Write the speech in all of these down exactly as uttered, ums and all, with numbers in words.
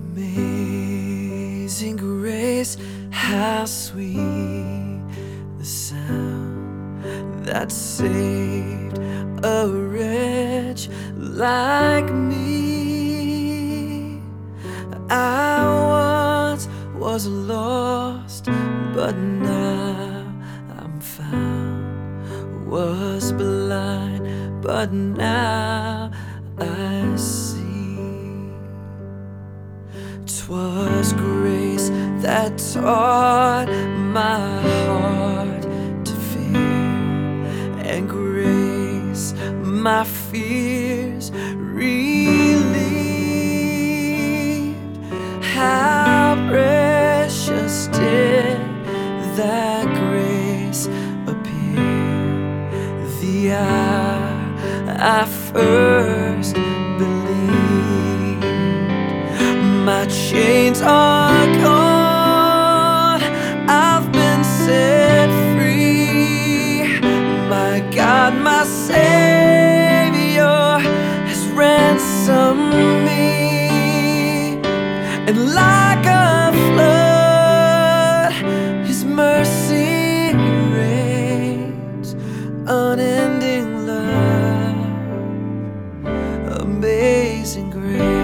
Amazing grace, how sweet the sound that saved a wretch like me. I once was lost, but now I'm found. Was blind, but now I see. 'Twas grace that taught my heart to fear, and grace my fears relieved. How precious did that grace appear the hour I first believed. My chains are gone, I've been set free. My God, my Savior has ransomed me. And like a flood, His mercy reigns. Unending love, amazing grace.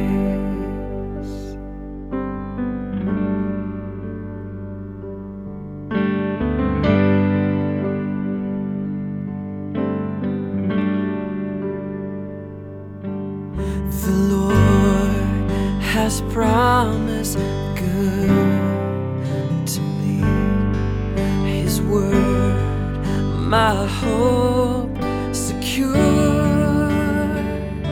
The Lord has promised good to me. His word, my hope secures.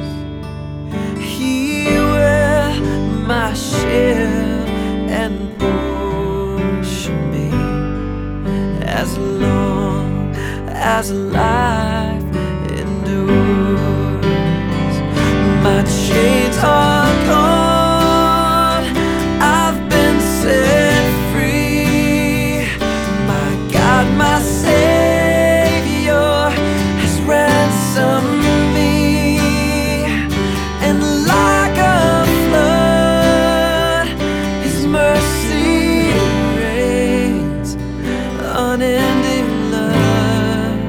He will my shield and portion be, as long as life endures. My chains are gone, I've been set free. My God, my Savior has ransomed me. And like a flood, His mercy reigns. Unending love,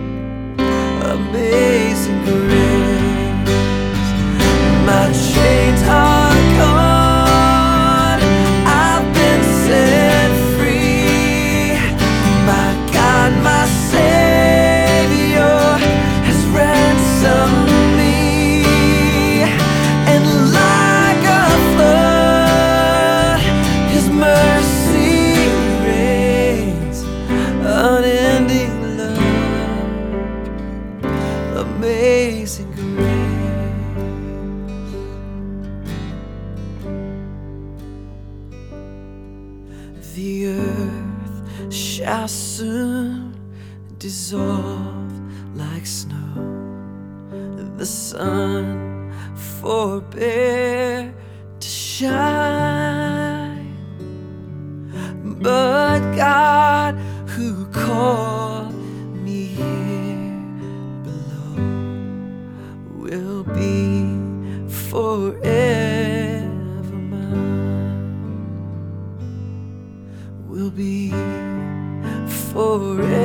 amazing grace. My chains are gone, I've been set free. My God, my Savior has ransomed me. And like a flood, His mercy reigns. Unending love, amazing grace. The earth shall soon dissolve like snow. The sun forbear to shine, but God who called me here below will be forever mine. Will be forever.